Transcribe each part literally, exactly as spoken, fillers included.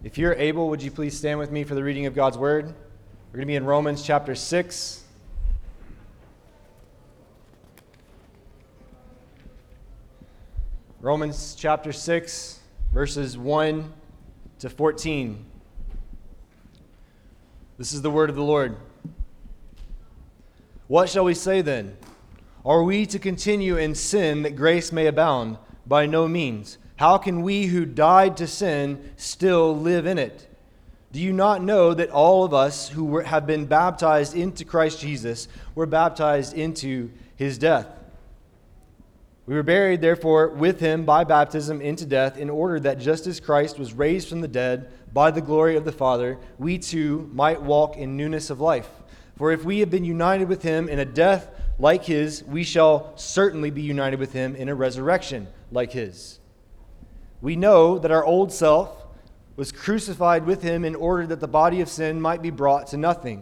If you're able, would you please stand with me for the reading of God's Word? We're going to be in Romans chapter six. Romans chapter six, verses one to fourteen. This is the word of the Lord. What shall we say then? Are we to continue in sin that grace may abound? By no means. How can we who died to sin still live in it? Do you not know that all of us who were, have been baptized into Christ Jesus were baptized into his death? We were buried, therefore, with him by baptism into death, in order that just as Christ was raised from the dead by the glory of the Father, we too might walk in newness of life. For if we have been united with him in a death like his, we shall certainly be united with him in a resurrection like his. We know that our old self was crucified with him in order that the body of sin might be brought to nothing,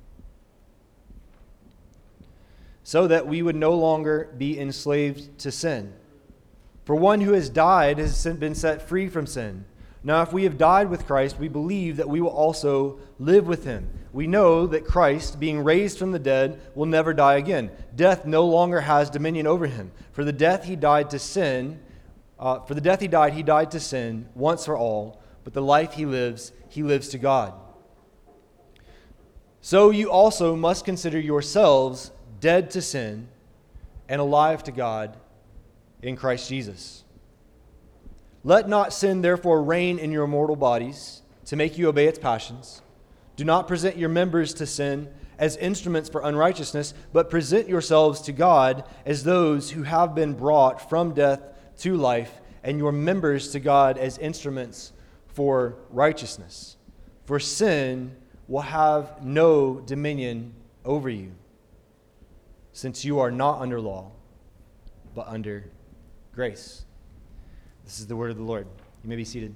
so that we would no longer be enslaved to sin. For one who has died has been set free from sin. Now, if we have died with Christ, we believe that we will also live with him. We know that Christ, being raised from the dead, will never die again. Death no longer has dominion over him. For the death he died to sin, uh, for the death he died, he died to sin once for all. But the life he lives, he lives to God. So you also must consider yourselves dead to sin and alive to God in Christ Jesus. Let not sin therefore reign in your mortal bodies to make you obey its passions. Do not present your members to sin as instruments for unrighteousness, but present yourselves to God as those who have been brought from death to life, and your members to God as instruments for righteousness. For sin will have no dominion over you, since you are not under law, but under grace. This is the word of the Lord. You may be seated.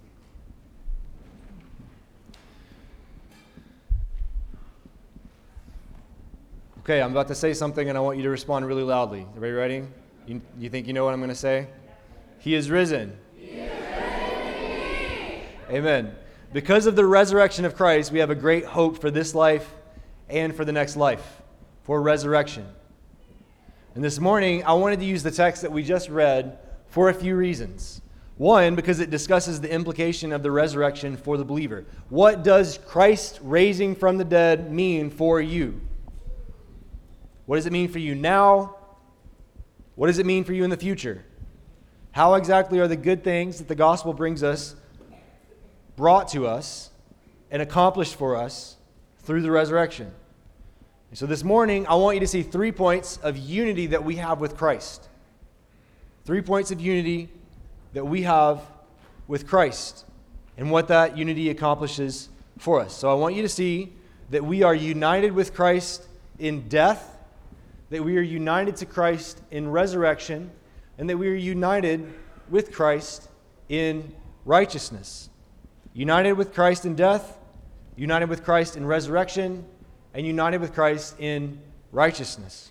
Okay, I'm about to say something, and I want you to respond really loudly. Everybody ready? You, you think you know what I'm going to say? He is risen. He is risen. Amen. Because of the resurrection of Christ, we have a great hope for this life and for the next life, for resurrection. And this morning, I wanted to use the text that we just read for a few reasons. One, because it discusses the implication of the resurrection for the believer. What does Christ raising from the dead mean for you? What does it mean for you now? What does it mean for you in the future? How exactly are the good things that the gospel brings us brought to us and accomplished for us through the resurrection? And so this morning, I want you to see three points of unity that we have with Christ. Three points of unity that we have with Christ and what that unity accomplishes for us. So I want you to see that we are united with Christ in death, that we are united to Christ in resurrection, and that we are united with Christ in righteousness. United with Christ in death, united with Christ in resurrection, and united with Christ in righteousness.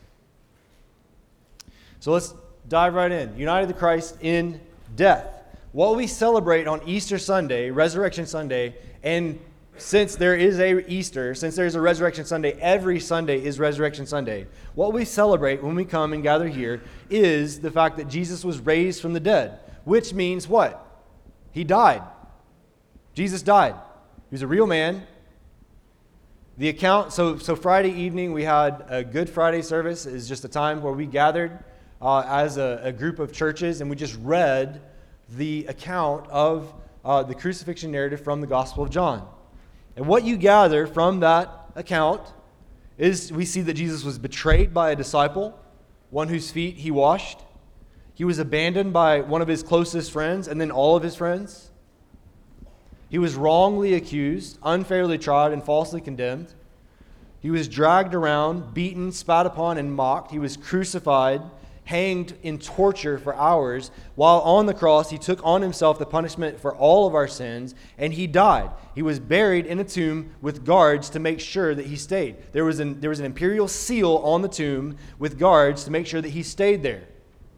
So let's dive right in. United with Christ in death. What we celebrate on Easter Sunday, Resurrection Sunday, and since there is a Easter, since there is a Resurrection Sunday, every Sunday is Resurrection Sunday. What we celebrate when we come and gather here is the fact that Jesus was raised from the dead, which means what? He died. Jesus died. He was a real man. The account, so so Friday evening we had a Good Friday service. It's just a time where we gathered uh, as a, a group of churches and we just read the account of uh, the crucifixion narrative from the Gospel of John. And what you gather from that account is we see that Jesus was betrayed by a disciple, one whose feet he washed. He was abandoned by one of his closest friends and then all of his friends. He was wrongly accused, unfairly tried, and falsely condemned. He was dragged around, beaten, spat upon, and mocked. He was crucified, hanged in torture for hours. While on the cross, he took on himself the punishment for all of our sins, and he died. He was buried in a tomb with guards to make sure that he stayed. There was an, there was an imperial seal on the tomb with guards to make sure that he stayed there.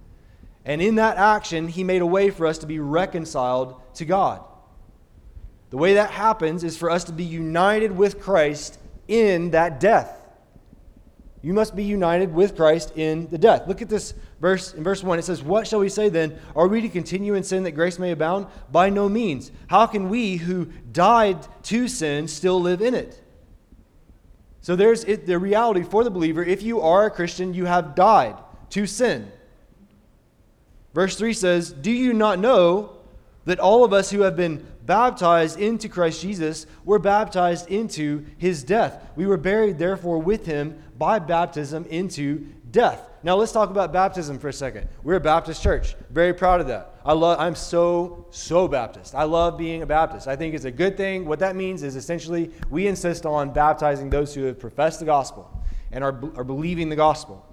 And in that action, he made a way for us to be reconciled to God. The way that happens is for us to be united with Christ in that death. You must be united with Christ in the death. Look at this verse. In verse one, it says, "What shall we say then? Are we to continue in sin that grace may abound? By no means. How can we who died to sin still live in it?" So there's it, the reality for the believer. If you are a Christian, you have died to sin. Verse three says, "Do you not know that all of us who have been baptized into Christ Jesus were baptized into his death? We were buried, therefore, with him by baptism into death." Now let's talk about baptism for a second. We're a Baptist church. Very proud of that. I love, I'm so, so Baptist. I love being a Baptist. I think it's a good thing. What that means is essentially we insist on baptizing those who have professed the gospel and are, are believing the gospel.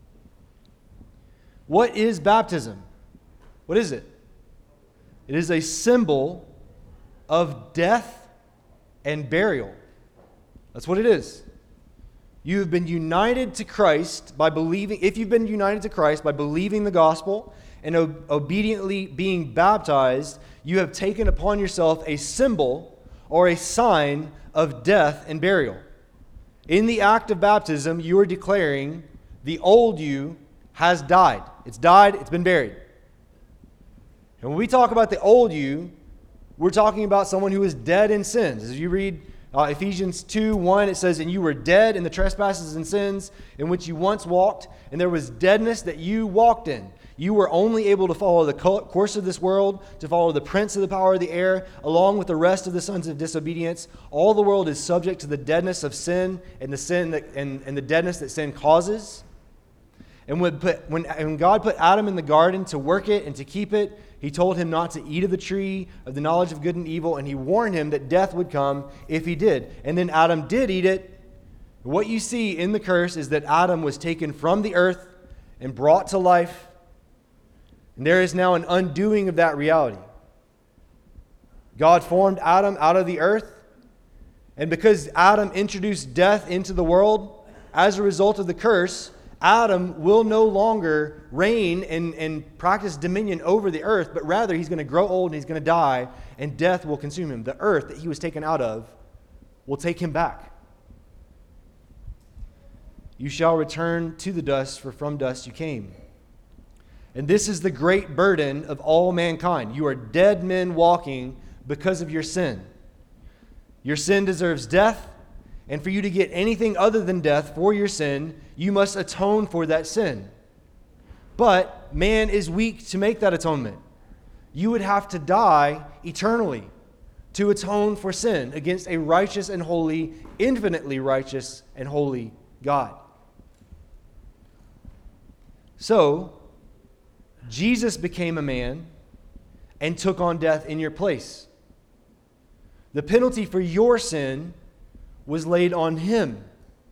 What is baptism? What is it? It is a symbol of death and burial. That's what it is. You have been united to Christ by believing, if you've been united to Christ by believing the gospel and o- obediently being baptized, you have taken upon yourself a symbol or a sign of death and burial. In the act of baptism, you are declaring the old you has died. It's died, it's been buried. And when we talk about the old you, we're talking about someone who is dead in sins. As you read uh, Ephesians two one, it says, "And you were dead in the trespasses and sins in which you once walked, and there was deadness that you walked in. You were only able to follow the co- course of this world, to follow the prince of the power of the air, along with the rest of the sons of disobedience. All the world is subject to the deadness of sin and the sin that and, and the deadness that sin causes." And when, put, when, when God put Adam in the garden to work it and to keep it, he told him not to eat of the tree of the knowledge of good and evil, and he warned him that death would come if he did. And then Adam did eat it. What you see in the curse is that Adam was taken from the earth and brought to life. And there is now an undoing of that reality. God formed Adam out of the earth, and because Adam introduced death into the world, as a result of the curse, Adam will no longer reign and, and practice dominion over the earth, but rather he's going to grow old and he's going to die, and death will consume him. The earth that he was taken out of will take him back. "You shall return to the dust, for from dust you came." And this is the great burden of all mankind. You are dead men walking because of your sin. Your sin deserves death. And for you to get anything other than death for your sin, you must atone for that sin. But man is weak to make that atonement. You would have to die eternally to atone for sin against a righteous and holy, infinitely righteous and holy God. So, Jesus became a man and took on death in your place. The penalty for your sin was laid on him.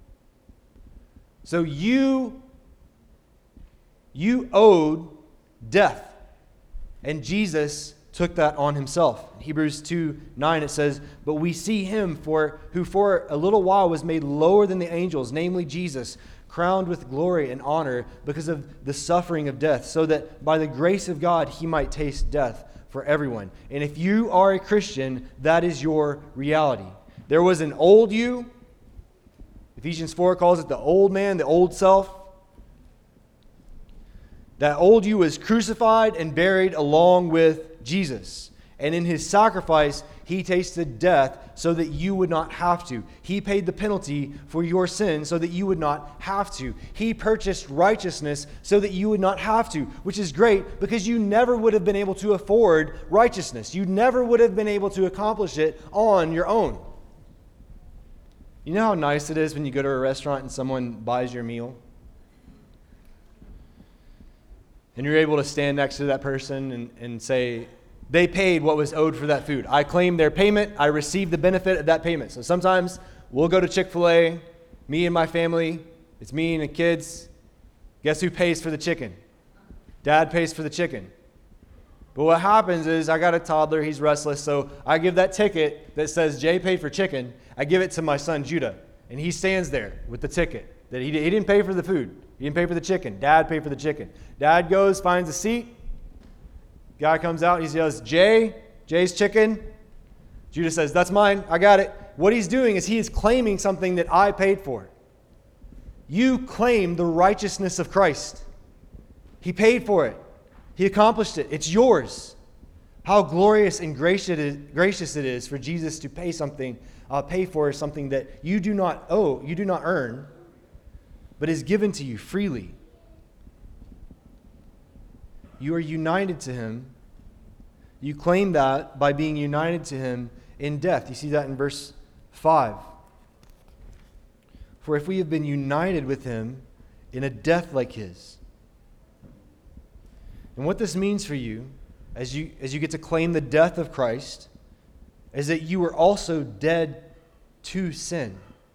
So you, you owed death, and Jesus took that on himself. In Hebrews two nine, it says, "But we see him for who for a little while was made lower than the angels, namely Jesus, crowned with glory and honor because of the suffering of death, so that by the grace of God he might taste death for everyone." And if you are a Christian, that is your reality. There was an old you. Ephesians four calls it the old man, the old self. That old you was crucified and buried along with Jesus. And in his sacrifice, he tasted death so that you would not have to. He paid the penalty for your sin so that you would not have to. He purchased righteousness so that you would not have to, which is great because you never would have been able to afford righteousness. You never would have been able to accomplish it on your own. You know how nice it is when you go to a restaurant and someone buys your meal? And you're able to stand next to that person and, and say, they paid what was owed for that food. I claim their payment. I received the benefit of that payment. So sometimes we'll go to Chick-fil-A, me and my family. It's me and the kids. Guess who pays for the chicken? Dad pays for the chicken. But what happens is I got a toddler. He's restless. So I give that ticket that says Jay paid for chicken. I give it to my son Judah. And he stands there with the ticket. That he, he didn't pay for the food. He didn't pay for the chicken. Dad paid for the chicken. Dad goes, finds a seat. Guy comes out. He yells, Jay, Jay's chicken. Judas says, that's mine, I got it. What he's doing is he is claiming something that I paid for. You claim the righteousness of Christ. He paid for it. He accomplished it. It's yours. How glorious and gracious it is for Jesus to pay something, uh, pay for something that you do not owe, you do not earn, but is given to you freely. You are united to him. You claim that by being united to him in death. You see that in verse five. For if we have been united with him in a death like his. And what this means for you, as you as you get to claim the death of Christ, is that you are also dead to sin.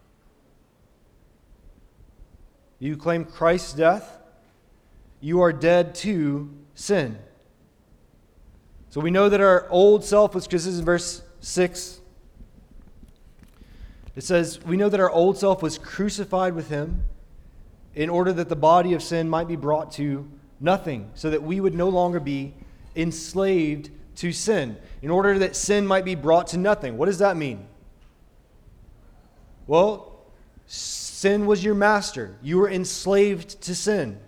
You claim Christ's death, you are dead to sin. So we know that our old self, which this is in verse six, it says, we know that our old self was crucified with him in order that the body of sin might be brought to nothing, so that we would no longer be enslaved to sin, in order that sin might be brought to nothing. What does that mean? Well, sin was your master. You were enslaved to sin.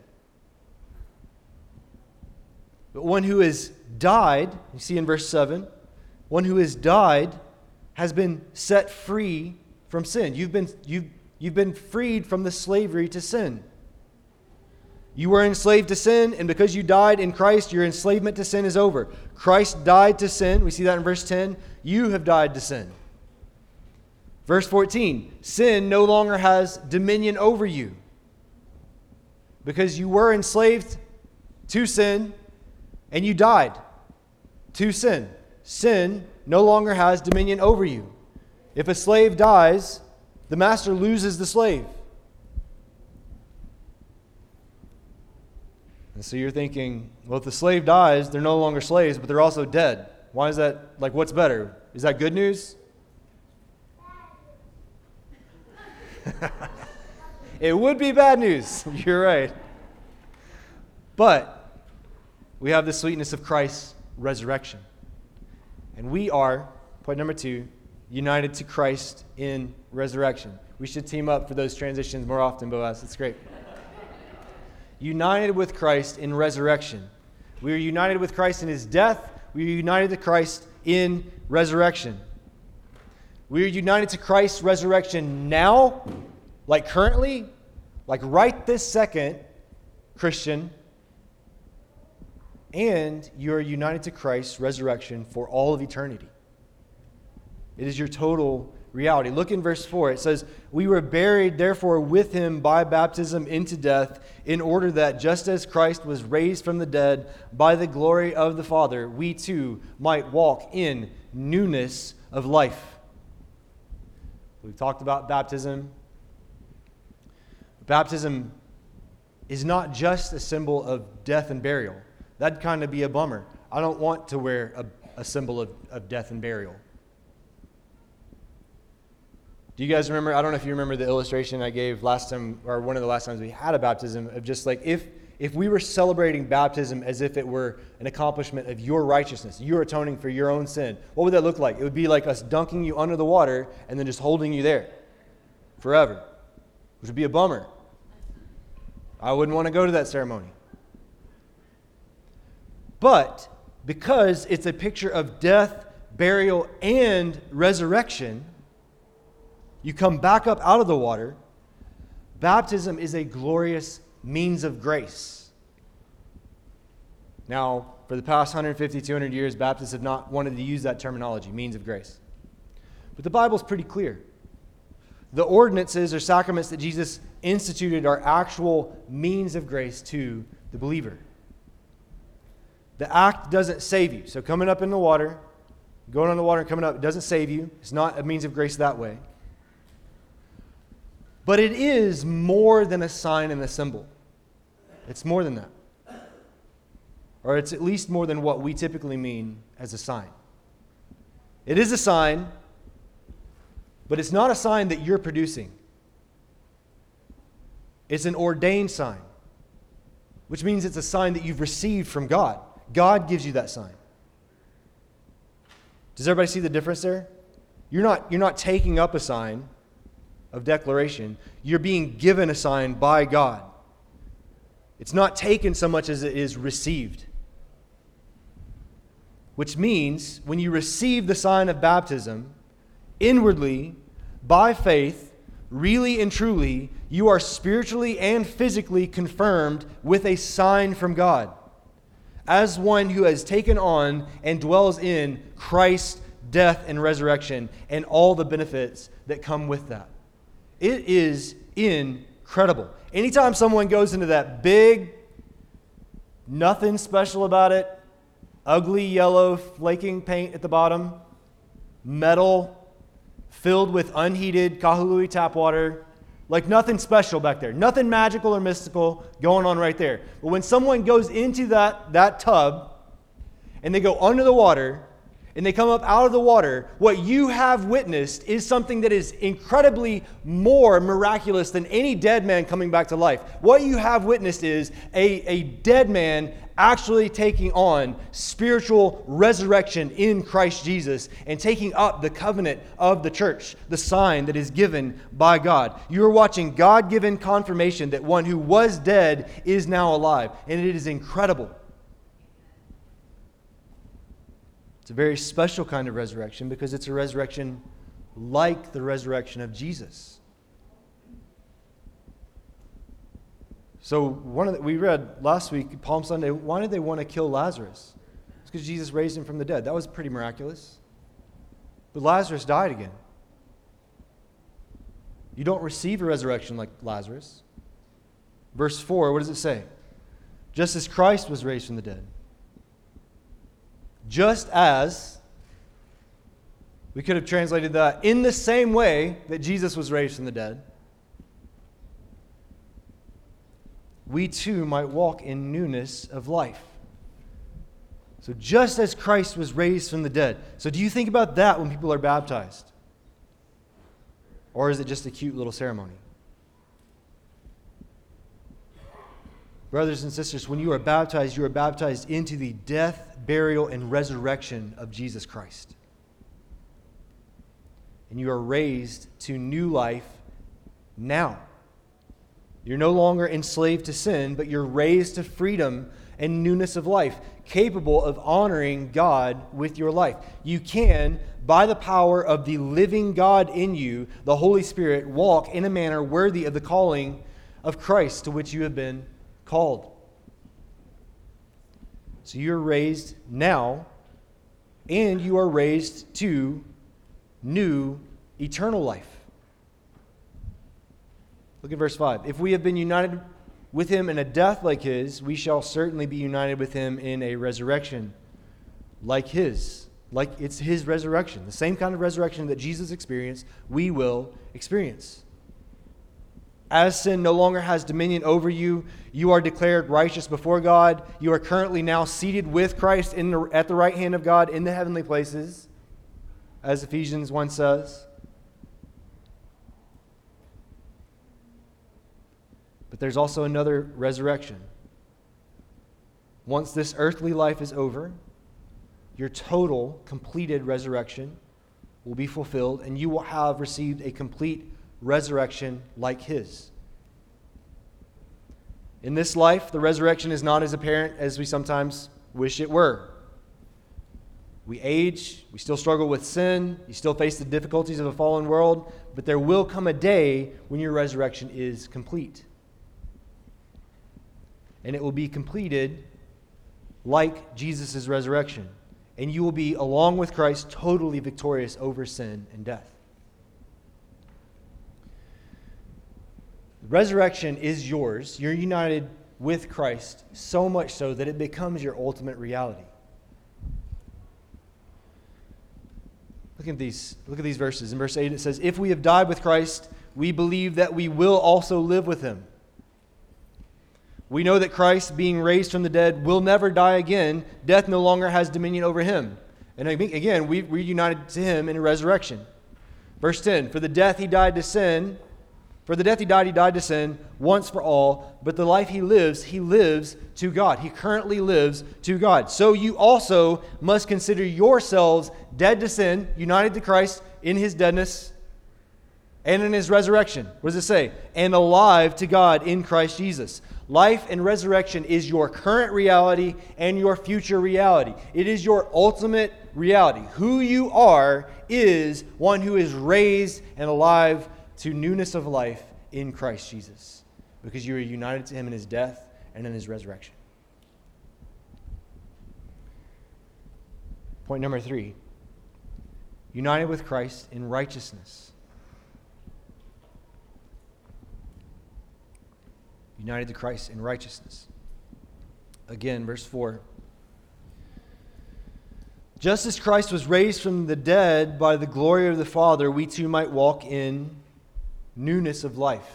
But one who has died, you see in verse seven, one who has died has been set free from sin. You've been, you've, you've been freed from the slavery to sin. You were enslaved to sin, and because you died in Christ, your enslavement to sin is over. Christ died to sin. We see that in verse ten. You have died to sin. Verse fourteen, sin no longer has dominion over you. Because you were enslaved to sin, and you died to sin. Sin no longer has dominion over you. If a slave dies, the master loses the slave. And so you're thinking, well, if the slave dies, they're no longer slaves, but they're also dead. Why is that? Like, what's better? Is that good news? It would be bad news. You're right. But we have the sweetness of Christ's resurrection. And we are, point number two, united to Christ in resurrection. We should team up for those transitions more often, Boaz. It's great. United with Christ in resurrection. We are united with Christ in his death. We are united to Christ in resurrection. We are united to Christ's resurrection now, like currently, like right this second, Christian. And you are united to Christ's resurrection for all of eternity. It is your total reality. Look in verse four. It says, we were buried, therefore, with him by baptism into death, in order that just as Christ was raised from the dead by the glory of the Father, we too might walk in newness of life. We've talked about baptism. Baptism is not just a symbol of death and burial. That'd kind of be a bummer. I don't want to wear a, a symbol of, of death and burial. Do you guys remember, I don't know if you remember the illustration I gave last time, or one of the last times we had a baptism, of just like if if we were celebrating baptism as if it were an accomplishment of your righteousness, you're atoning for your own sin, what would that look like? It would be like us dunking you under the water and then just holding you there forever, which would be a bummer. I wouldn't want to go to that ceremony. But because it's a picture of death, burial, and resurrection, you come back up out of the water. Baptism is a glorious means of grace. Now, for the past one hundred fifty, two hundred years, Baptists have not wanted to use that terminology, means of grace. But the Bible's pretty clear. The ordinances or sacraments that Jesus instituted are actual means of grace to the believer. The act doesn't save you. So coming up in the water, going on the water and coming up, it doesn't save you. It's not a means of grace that way. But it is more than a sign and a symbol. It's more than that. Or it's at least more than what we typically mean as a sign. It is a sign, but it's not a sign that you're producing. It's an ordained sign, which means it's a sign that you've received from God. God gives you that sign. Does everybody see the difference there? You're not, you're not taking up a sign of declaration. You're being given a sign by God. It's not taken so much as it is received. Which means when you receive the sign of baptism, inwardly, by faith, really and truly, you are spiritually and physically confirmed with a sign from God, as one who has taken on and dwells in Christ's death and resurrection and all the benefits that come with that. It is incredible. Anytime someone goes into that big, nothing special about it, ugly yellow flaking paint at the bottom, metal filled with unheated Kahului tap water, like nothing special back there, nothing magical or mystical going on right there. But when someone goes into that, that tub and they go under the water and they come up out of the water, what you have witnessed is something that is incredibly more miraculous than any dead man coming back to life. What you have witnessed is a, a dead man actually taking on spiritual resurrection in Christ Jesus and taking up the covenant of the church, the sign that is given by God. You are watching God-given confirmation that one who was dead is now alive, and it is incredible. It's a very special kind of resurrection because it's a resurrection like the resurrection of Jesus. So one of the, we read last week, Palm Sunday, why did they want to kill Lazarus? It's because Jesus raised him from the dead. That was pretty miraculous. But Lazarus died again. You don't receive a resurrection like Lazarus. Verse four, what does it say? Just as Christ was raised from the dead. Just as, we could have translated that, in the same way that Jesus was raised from the dead, we too might walk in newness of life. So just as Christ was raised from the dead. So do you think about that when people are baptized? Or is it just a cute little ceremony? Brothers and sisters, when you are baptized, you are baptized into the death, burial, and resurrection of Jesus Christ. And you are raised to new life now. You're no longer enslaved to sin, but you're raised to freedom and newness of life, capable of honoring God with your life. You can, by the power of the living God in you, the Holy Spirit, walk in a manner worthy of the calling of Christ to which you have been called. So you're raised now, and you are raised to new eternal life. Look at verse five. If we have been united with him in a death like his, we shall certainly be united with him in a resurrection like his. Like it's his resurrection. The same kind of resurrection that Jesus experienced, we will experience. As sin no longer has dominion over you, you are declared righteous before God. You are currently now seated with Christ in the, at the right hand of God in the heavenly places, as Ephesians one says. But there's also another resurrection. Once this earthly life is over, your total, completed resurrection will be fulfilled, and you will have received a complete resurrection like his. In this life, the resurrection is not as apparent as we sometimes wish it were. We age, we still struggle with sin, you still face the difficulties of a fallen world, but there will come a day when your resurrection is complete. And it will be completed like Jesus' resurrection. And you will be, along with Christ, totally victorious over sin and death. Resurrection is yours. You're united with Christ, so much so that it becomes your ultimate reality. Look at these, look at these verses. In verse eight it says, if we have died with Christ, we believe that we will also live with him. We know that Christ, being raised from the dead, will never die again. Death no longer has dominion over him. And again, we, we're united to him in a resurrection. Verse ten, for the death he died to sin, for the death he died, he died to sin once for all, but the life he lives, he lives to God. He currently lives to God. So you also must consider yourselves dead to sin, united to Christ, in his deadness and in his resurrection. What does it say? And alive to God in Christ Jesus. Life and resurrection is your current reality and your future reality. It is your ultimate reality. Who you are is one who is raised and alive to newness of life in Christ Jesus, because you are united to him in his death and in his resurrection. Point number three, united with Christ in righteousness. United to Christ in righteousness. Again, verse four. Just as Christ was raised from the dead by the glory of the Father, we too might walk in newness of life.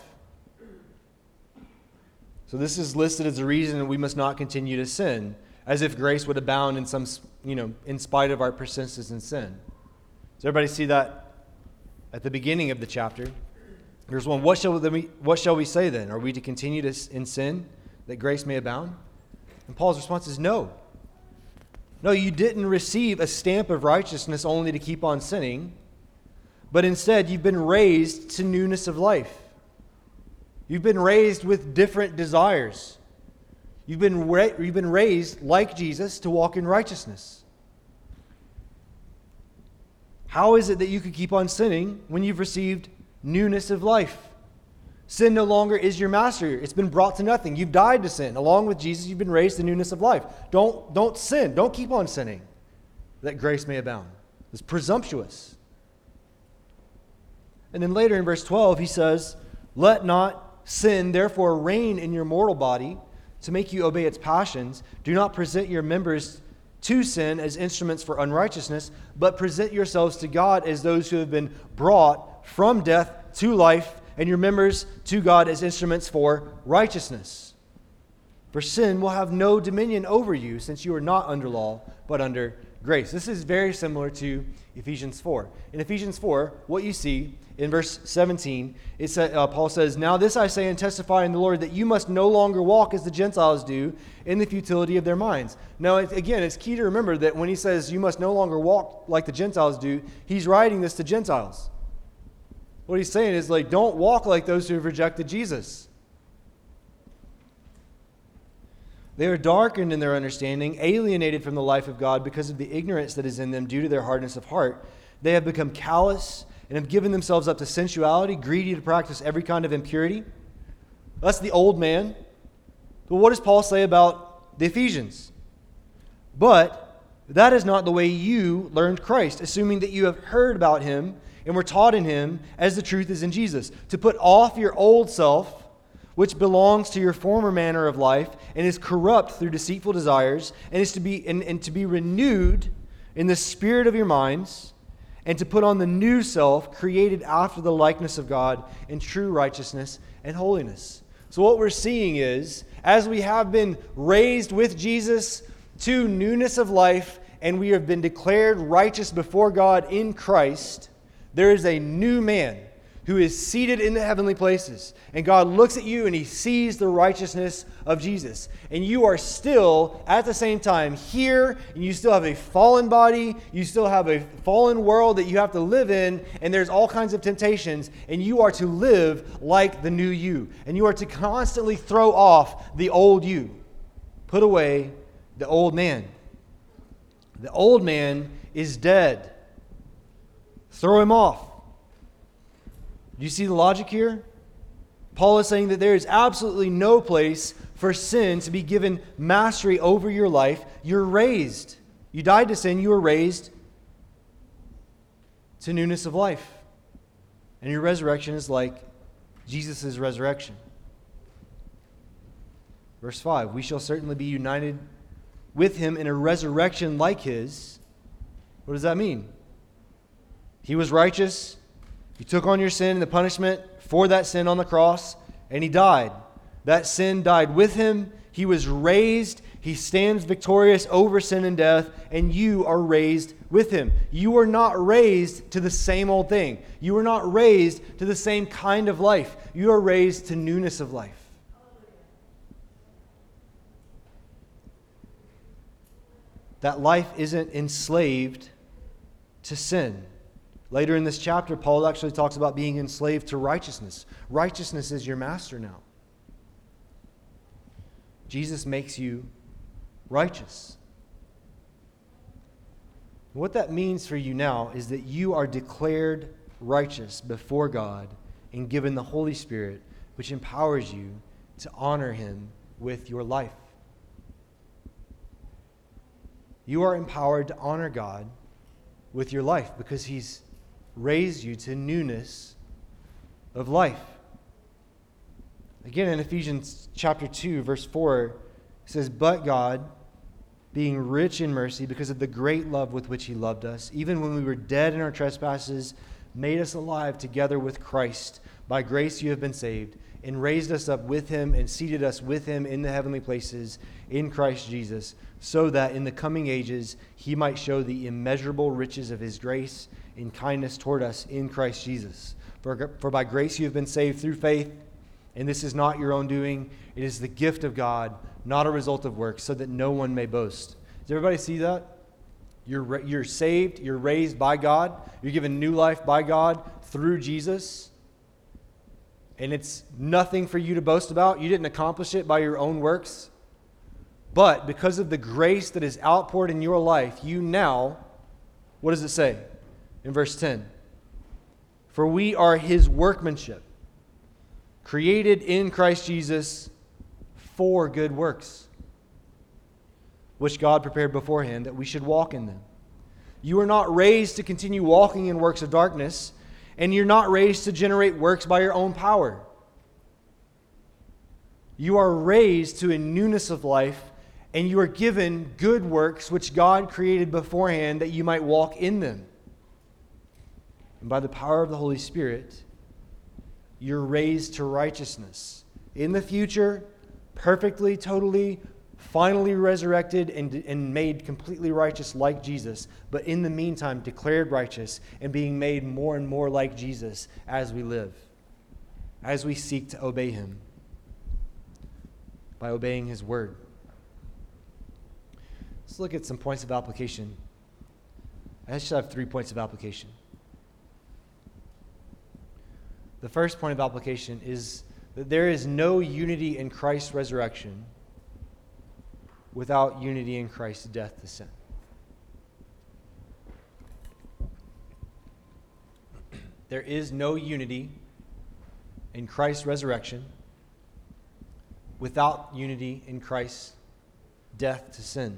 So this is listed as a reason that we must not continue to sin, as if grace would abound in some, you know, in spite of our persistence in sin. Does everybody see that at the beginning of the chapter? Here's one. What shall we, what shall we say then? Are we to continue to, in sin that grace may abound? And Paul's response is no. No, you didn't receive a stamp of righteousness only to keep on sinning, but instead you've been raised to newness of life. You've been raised with different desires. You've been, ra- you've been raised like Jesus to walk in righteousness. How is it that you could keep on sinning when you've received newness of life? Sin no longer is your master. It's been brought to nothing. You've died to sin. Along with Jesus, you've been raised to newness of life. Don't, don't sin. Don't keep on sinning, that grace may abound. It's presumptuous. And then later in verse twelve, he says, let not sin therefore reign in your mortal body to make you obey its passions. Do not present your members to sin as instruments for unrighteousness, but present yourselves to God as those who have been brought from death to life, and your members to God as instruments for righteousness. For sin will have no dominion over you, since you are not under law, but under grace. This is very similar to Ephesians four. In Ephesians four, what you see in verse seventeen, it sa- uh, Paul says, now this I say and testify in the Lord, that you must no longer walk as the Gentiles do in the futility of their minds. Now, it, again, it's key to remember that when he says you must no longer walk like the Gentiles do, he's writing this to Gentiles. What he's saying is, like, don't walk like those who have rejected Jesus. They are darkened in their understanding, alienated from the life of God because of the ignorance that is in them due to their hardness of heart. They have become callous and have given themselves up to sensuality, greedy to practice every kind of impurity. That's the old man. But what does Paul say about the Ephesians? But that is not the way you learned Christ, assuming that you have heard about him and were taught in him as the truth is in Jesus, to put off your old self, which belongs to your former manner of life and is corrupt through deceitful desires, and is to be and, and to be renewed in the spirit of your minds, and to put on the new self, created after the likeness of God in true righteousness and holiness. So what we're seeing is, as we have been raised with Jesus to newness of life, and we have been declared righteous before God in Christ, there is a new man who is seated in the heavenly places. And God looks at you and he sees the righteousness of Jesus. And you are still, at the same time, here, and you still have a fallen body, you still have a fallen world that you have to live in, and there's all kinds of temptations, and you are to live like the new you. And you are to constantly throw off the old you. Put away the old man. The old man is dead. Throw him off. Do you see the logic here? Paul is saying that there is absolutely no place for sin to be given mastery over your life. You're raised. You died to sin. You were raised to newness of life. And your resurrection is like Jesus' resurrection. Verse five, we shall certainly be united with him in a resurrection like his. What does that mean? He was righteous. He took on your sin and the punishment for that sin on the cross, and he died. That sin died with him. He was raised. He stands victorious over sin and death, and you are raised with him. You are not raised to the same old thing. You are not raised to the same kind of life. You are raised to newness of life. That life isn't enslaved to sin. Later in this chapter, Paul actually talks about being enslaved to righteousness. Righteousness is your master now. Jesus makes you righteous. What that means for you now is that you are declared righteous before God and given the Holy Spirit, which empowers you to honor Him with your life. You are empowered to honor God with your life because He's raised you to newness of life. Again, in Ephesians chapter two, verse four, it says, "But God, being rich in mercy because of the great love with which He loved us, even when we were dead in our trespasses, made us alive together with Christ. By grace you have been saved, and raised us up with Him and seated us with Him in the heavenly places in Christ Jesus, so that in the coming ages He might show the immeasurable riches of His grace and kindness toward us in Christ Jesus. For, for by grace you have been saved through faith, and this is not your own doing. It is the gift of God, not a result of works, so that no one may boast." Does everybody see that? You're, you're saved, you're raised by God, you're given new life by God through Jesus, and it's nothing for you to boast about. You didn't accomplish it by your own works, but because of the grace that is outpoured in your life, you now, what does it say in verse ten? "For we are His workmanship, created in Christ Jesus for good works, which God prepared beforehand that we should walk in them." You are not raised to continue walking in works of darkness, and you're not raised to generate works by your own power. You are raised to a newness of life, and you are given good works which God created beforehand that you might walk in them. And by the power of the Holy Spirit, you're raised to righteousness. In the future, perfectly, totally, finally resurrected and, and made completely righteous like Jesus, but in the meantime declared righteous and being made more and more like Jesus as we live, as we seek to obey Him by obeying His word. Let's look at some points of application. I should have three points of application. The first point of application is that there is no unity in Christ's resurrection without unity in Christ's death to sin. There is no unity in Christ's resurrection without unity in Christ's death to sin.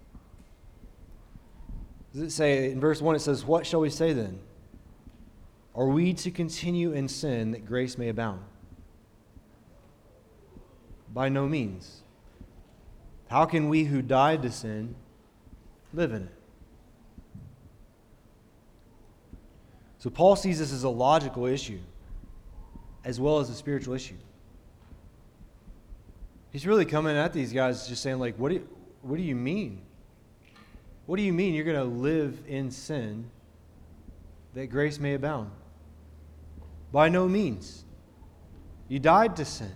Does it say, in verse one, it says, "What shall we say then? Are we to continue in sin that grace may abound?" By no means. How can we who died to sin live in it? So Paul sees this as a logical issue as well as a spiritual issue. He's really coming at these guys just saying, like, what do you, what do you mean? What do you mean you're going to live in sin that grace may abound? By no means. You died to sin.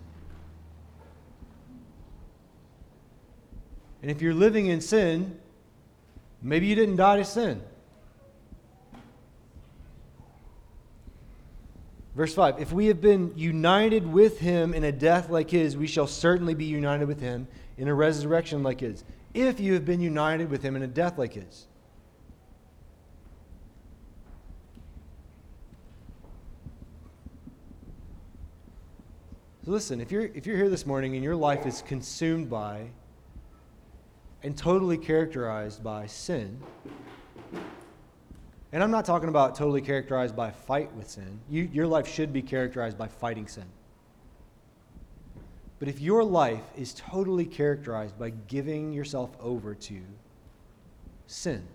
And if you're living in sin, maybe you didn't die to sin. Verse five, "If we have been united with Him in a death like His, we shall certainly be united with Him in a resurrection like His." If you have been united with Him in a death like His. So listen, if you're if you're here this morning and your life is consumed by and totally characterized by sin, and I'm not talking about totally characterized by fight with sin. You, your life should be characterized by fighting sin. But if your life is totally characterized by giving yourself over to sin,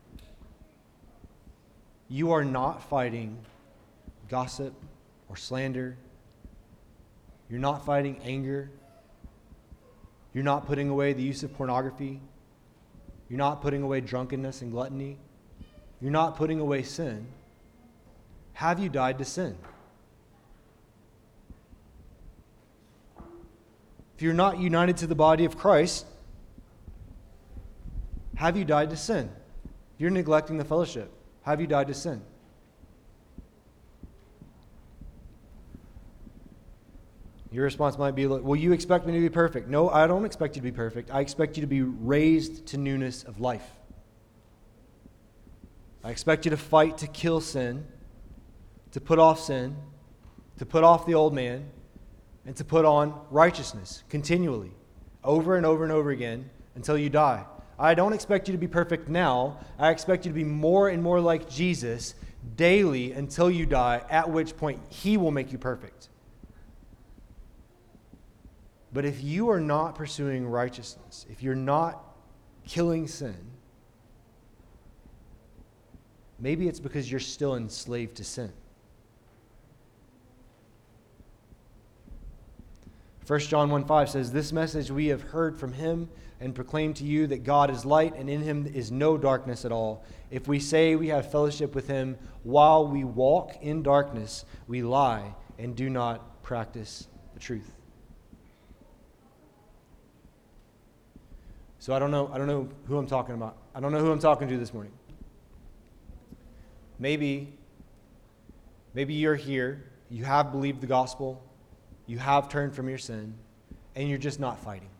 you are not fighting gossip or slander. You're not fighting anger. You're not putting away the use of pornography. You're not putting away drunkenness and gluttony. You're not putting away sin. Have you died to sin? If you're not united to the body of Christ, have you died to sin? If you're neglecting the fellowship, have you died to sin? Your response might be, well, you expect me to be perfect. No, I don't expect you to be perfect. I expect you to be raised to newness of life. I expect you to fight to kill sin, to put off sin, to put off the old man, and to put on righteousness continually, over and over and over again until you die. I don't expect you to be perfect now. I expect you to be more and more like Jesus daily until you die, at which point he will make you perfect. But if you are not pursuing righteousness, if you're not killing sin, maybe it's because you're still enslaved to sin. First John one five says, "This message we have heard from him and proclaim to you that God is light and in him is no darkness at all. If we say we have fellowship with him while we walk in darkness, we lie and do not practice the truth." So I don't know, I don't know who I'm talking about. I don't know who I'm talking to this morning. Maybe, maybe you're here, you have believed the gospel, you have turned from your sin, and you're just not fighting.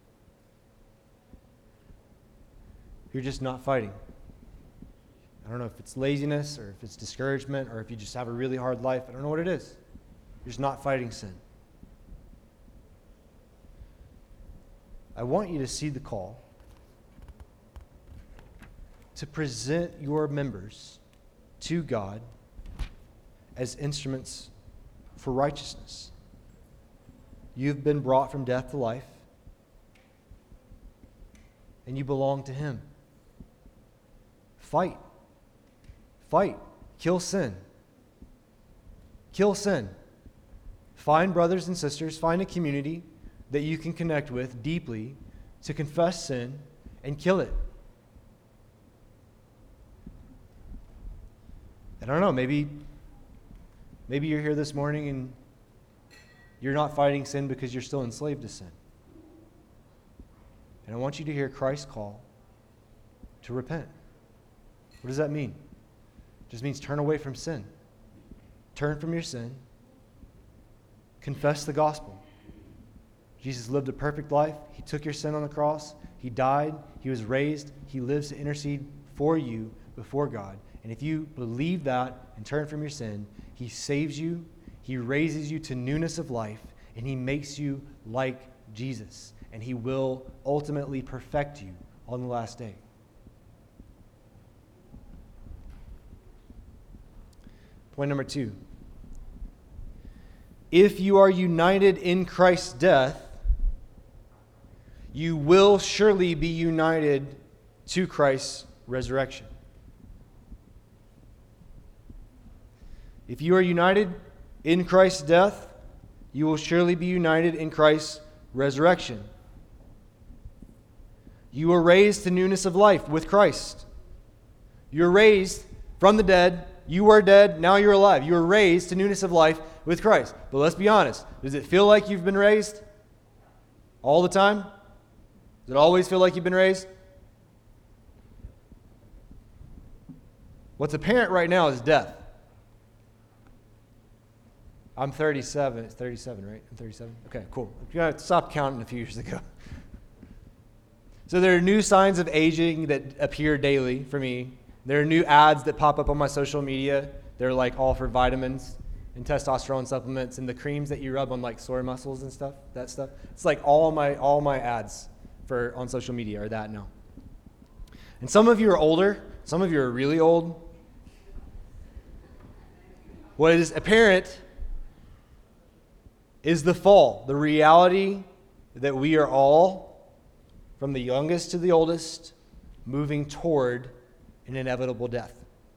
You're just not fighting. I don't know if it's laziness or if it's discouragement or if you just have a really hard life. I don't know what it is. You're just not fighting sin. I want you to see the call to present your members to God as instruments for righteousness. You've been brought from death to life, and you belong to him. Fight. Fight. Kill sin. Kill sin. Find brothers and sisters, find a community that you can connect with deeply to confess sin and kill it. And I don't know, maybe, maybe you're here this morning and you're not fighting sin because you're still enslaved to sin. And I want you to hear Christ's call to repent. What does that mean? It just means turn away from sin. Turn from your sin. Confess the gospel. Jesus lived a perfect life. He took your sin on the cross. He died. He was raised. He lives to intercede for you before God. And if you believe that and turn from your sin, he saves you, he raises you to newness of life, and he makes you like Jesus. And he will ultimately perfect you on the last day. Point number two. If you are united in Christ's death, you will surely be united to Christ's resurrection. If you are united in Christ's death, you will surely be united in Christ's resurrection. You were raised to newness of life with Christ. You're raised from the dead. You were dead, now you're alive. You were raised to newness of life with Christ. But let's be honest. Does it feel like you've been raised all the time? Does it always feel like you've been raised? What's apparent right now is death. I'm thirty-seven. It's thirty-seven, right? I'm thirty-seven? Okay, cool. I stopped counting a few years ago. So there are new signs of aging that appear daily for me. There are new ads that pop up on my social media. They're like all for vitamins and testosterone supplements and the creams that you rub on like sore muscles and stuff, that stuff. It's like all my all my ads for on social media are that now. And some of you are older. Some of you are really old. What is apparent is the fall, the reality that we are all, from the youngest to the oldest, moving toward an inevitable death.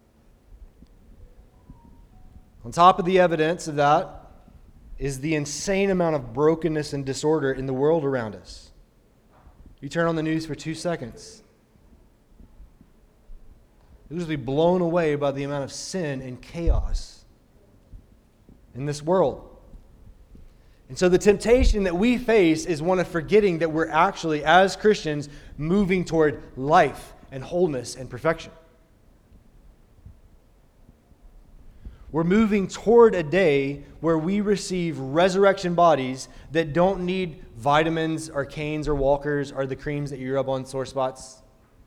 On top of the evidence of that is the insane amount of brokenness and disorder in the world around us. You turn on the news for two seconds. You'll just be blown away by the amount of sin and chaos in this world. And so the temptation that we face is one of forgetting that we're actually, as Christians, moving toward life and wholeness and perfection. We're moving toward a day where we receive resurrection bodies that don't need vitamins or canes or walkers or the creams that you rub on sore spots.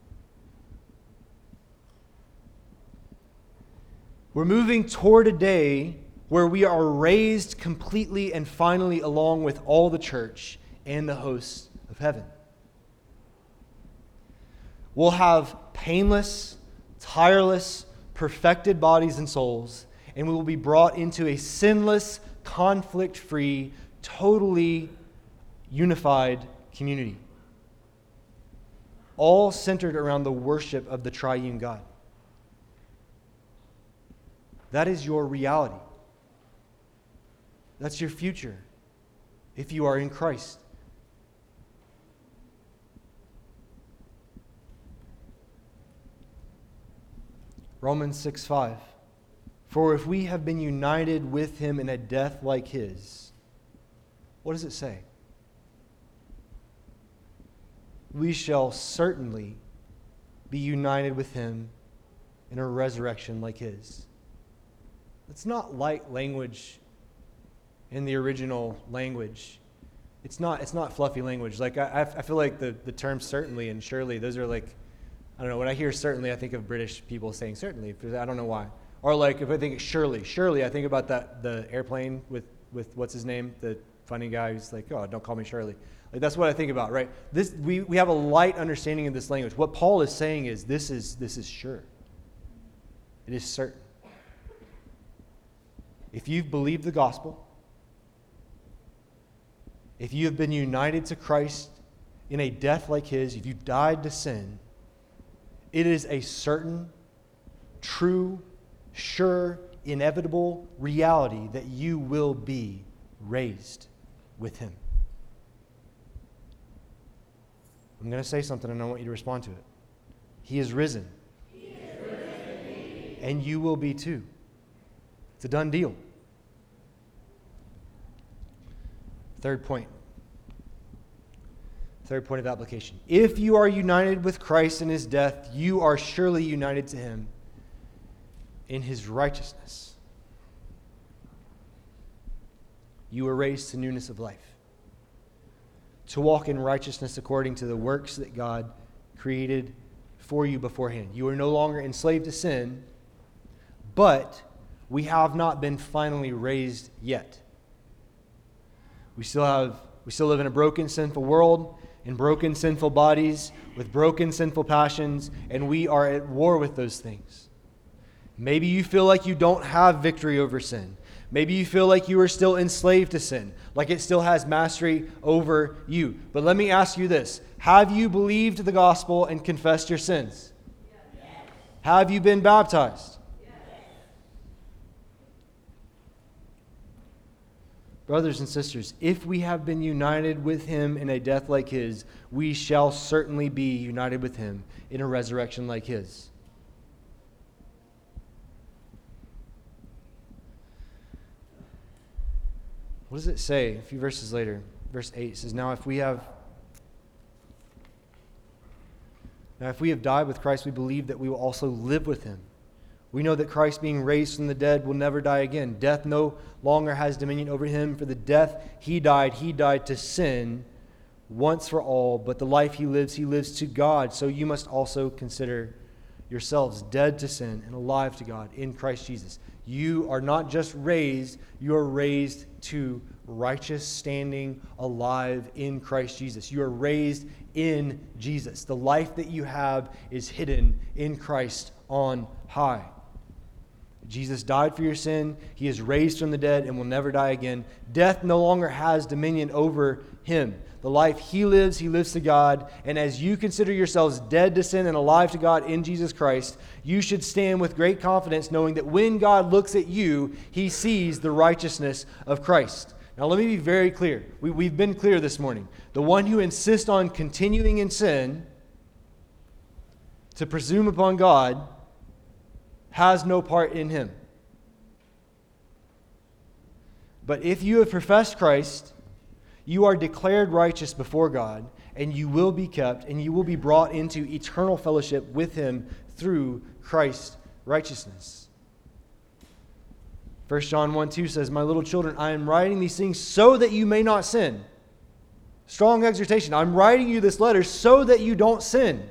We're moving toward a day where we are raised completely and finally along with all the church and the hosts of heaven. We'll have painless, tireless, perfected bodies and souls, and we will be brought into a sinless, conflict-free, totally unified community, all centered around the worship of the triune God. That is your reality. That's your future if you are in Christ. Romans six five. For if we have been united with him in a death like his, what does it say? We shall certainly be united with him in a resurrection like his. It's not light language in the original language. It's not it's not fluffy language. Like I, I feel like the, the terms certainly and surely, those are like, I don't know, when I hear certainly, I think of British people saying certainly. I don't know why. Or like if I think surely, surely, I think about that the airplane with, with what's his name, the funny guy who's like, oh, don't call me Shirley. Like that's what I think about, right? This we, we have a light understanding of this language. What Paul is saying is this is this is sure. It is certain. If you've believed the gospel, if you have been united to Christ in a death like his, if you've died to sin, it is a certain, true, sure, inevitable reality that you will be raised with him. I'm going to say something and I want you to respond to it. He is risen. He is risen. And you will be too. It's a done deal. Third point. Third point of application. If you are united with Christ in his death, you are surely united to him in his righteousness. You were raised to newness of life, to walk in righteousness according to the works that God created for you beforehand. You are no longer enslaved to sin, but we have not been finally raised yet. We still have we still live in a broken, sinful world, in broken, sinful bodies, with broken, sinful passions, and we are at war with those things. Maybe you feel like you don't have victory over sin. Maybe you feel like you are still enslaved to sin, like it still has mastery over you. But let me ask you this. Have you believed the gospel and confessed your sins? Yes. Have you been baptized? Yes. Brothers and sisters, if we have been united with him in a death like his, we shall certainly be united with him in a resurrection like his. What does it say a few verses later? Verse eight says, Now if we have Now if we have died with Christ, we believe that we will also live with him. We know that Christ, being raised from the dead, will never die again. Death no longer has dominion over him. For the death he died, he died to sin once for all. But the life he lives, he lives to God. So you must also consider yourselves dead to sin and alive to God in Christ Jesus. You are not just raised, you are raised to righteous standing, alive in Christ Jesus. You are raised in Jesus. The life that you have is hidden in Christ on high. Jesus died for your sin. He is raised from the dead and will never die again. Death no longer has dominion over him. The life he lives, he lives to God. And as you consider yourselves dead to sin and alive to God in Jesus Christ, you should stand with great confidence knowing that when God looks at you, he sees the righteousness of Christ. Now let me be very clear. We, we've been clear this morning. The one who insists on continuing in sin to presume upon God has no part in him. But if you have professed Christ, you are declared righteous before God, and you will be kept, and you will be brought into eternal fellowship with him through Christ's righteousness. First John one two says, my little children, I am writing these things so that you may not sin. Strong exhortation. I'm writing you this letter so that you don't sin.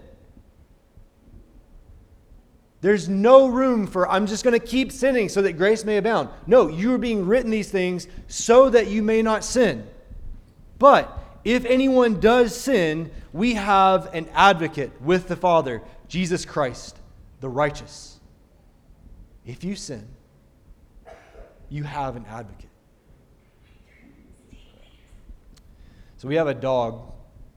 There's no room for, I'm just going to keep sinning so that grace may abound. No, you are being written these things so that you may not sin. But if anyone does sin, we have an advocate with the Father, Jesus Christ, the righteous. If you sin, you have an advocate. So we have a dog,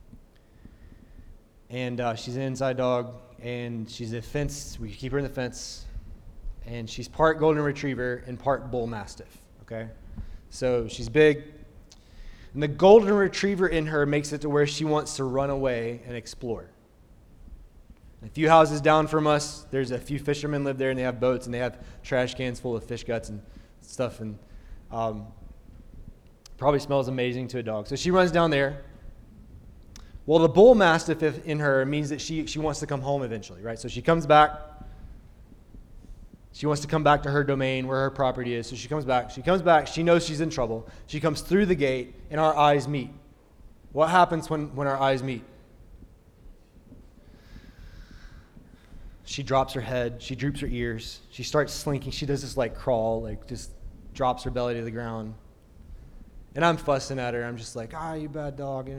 and uh, she's an inside dog, and she's a fence. We keep her in the fence, and she's part golden retriever and part bull mastiff. Okay, so she's big, and the golden retriever in her makes it to where she wants to run away and explore. A few houses down from us, there's a few fishermen live there, and they have boats, and they have trash cans full of fish guts and stuff, and um, probably smells amazing to a dog. So she runs down there. Well, the bull mastiff in her means that she, she wants to come home eventually, right? So she comes back. She wants to come back to her domain where her property is. So she comes back. She comes back. She knows she's in trouble. She comes through the gate, and our eyes meet. What happens when, when our eyes meet? She drops her head. She droops her ears. She starts slinking. She does this like crawl, like just drops her belly to the ground. And I'm fussing at her. I'm just like, ah, you bad dog.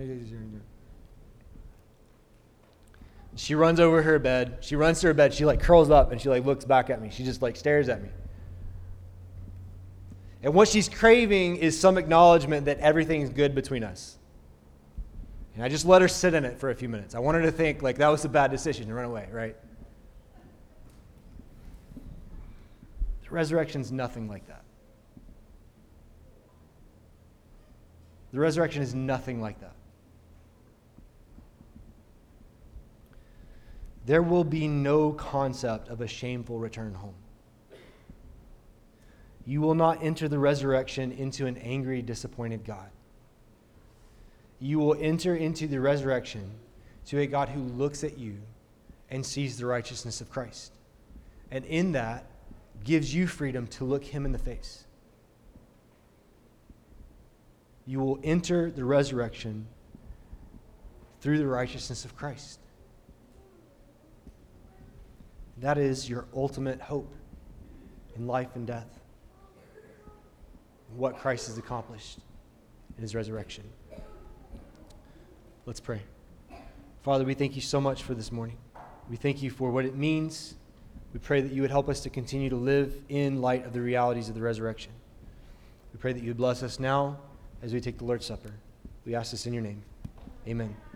She runs over her bed. She runs to her bed. She like curls up and she like looks back at me. She just like stares at me. And what she's craving is some acknowledgement that everything's good between us. And I just let her sit in it for a few minutes. I want her to think like that was a bad decision to run away, right? The resurrection's nothing like that. The resurrection is nothing like that. There will be no concept of a shameful return home. You will not enter the resurrection into an angry, disappointed God. You will enter into the resurrection to a God who looks at you and sees the righteousness of Christ. And in that, gives you freedom to look him in the face. You will enter the resurrection through the righteousness of Christ. That is your ultimate hope in life and death. What Christ has accomplished in his resurrection. Let's pray. Father, we thank you so much for this morning. We thank you for what it means. We pray that you would help us to continue to live in light of the realities of the resurrection. We pray that you would bless us now as we take the Lord's Supper. We ask this in your name. Amen.